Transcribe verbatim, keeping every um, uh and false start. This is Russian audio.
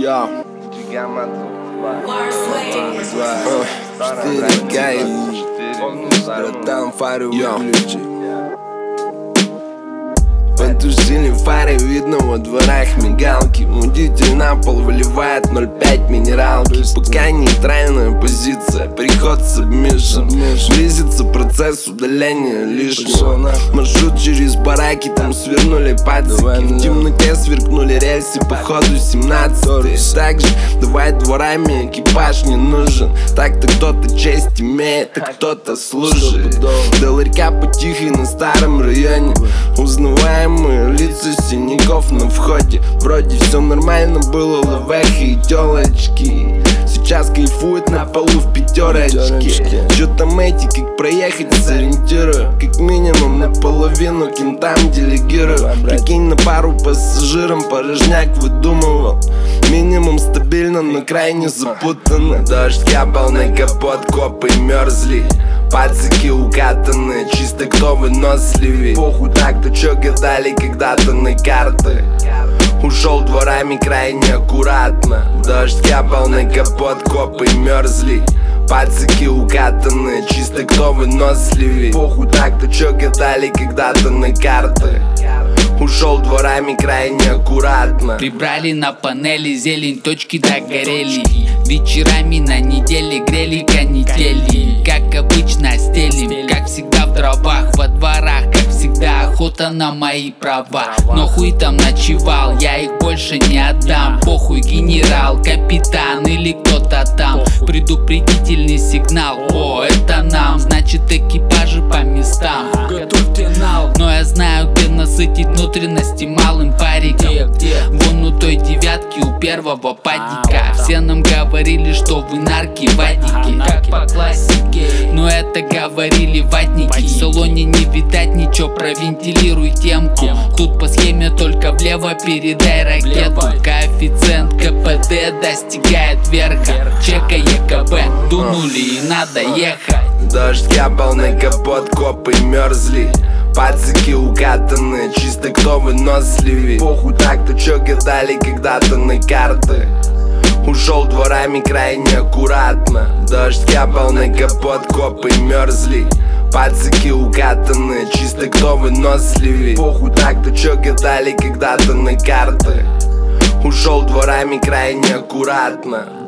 Я Четыре кей, братан, фары выключи. Потушили фары, видно во дворах мигалки. Водитель на пол выливает ноль пять минералки. Пока нейтральная позиция, приход сабмишн. Близится процесс удаления лишнего. Маршрут через бараки, там свернули пацики. В темноте сверкнули рельсы, походу семнадцатый. Так же давай дворами, экипаж не нужен. Так-то кто-то честь имеет, а кто-то служит. До ларька потихой на старом районе. Узнаваем лица синяков на входе. Вроде все нормально было, лавехи и телочки. Сейчас кайфует на полу в пятерочке. Чё там эти, как проехать, сориентирую. Как минимум наполовину кентам делегирую. Прикинь, на пару пассажирам порожняк выдумывал. Минимум стабильно, но крайне запутанно. Дождь капал на капот, копы мерзли. Пацики укатаны, чисто кто выносливей. Похуй так-то, чё гадали когда-то на карты. Ушел дворами крайне аккуратно. Дождь капал на капот, копы мерзли. Пацики укатаны, чисто кто выносливей. Похуй так-то, чё гадали когда-то на карты. Ушел дворами крайне аккуратно. Прибрали на панели зелень, точки догорели. Вечерами на неделе грели канители. Как обычно стелим, как всегда в дровах. Во дворах, как всегда, охота на мои права. Но хуй там ночевал, я их больше не отдам. Похуй, генерал, капитан или кто-то там. Предупредительный сигнал, о, это нам. Значит, экипажи по местам. Готовьте нал. Но я знаю, где насытить внутренности малым париком. Вон у той девятки, у первого падика. Все нам говорили, что вы нарки, вадики, как по классике. Но это говорили ватники. В салоне не видать ничего, провентилируй темку. Тут по схеме только влево передай ракету. Коэффициент КПД достигает верха. Чека ЕКБ, дунули и надо ехать. Дождь капал на капот, копы мерзли. Пацики укатаны, чисто кто выносливей. Похуй так-то, чё гадали когда-то на карты. Ушел дворами крайне аккуратно. Дождь капал на капот, копы мерзли. Пацики укатаны, чисто кто выносливей. Похуй так-то, чё гадали когда-то на карты. Ушел дворами крайне аккуратно.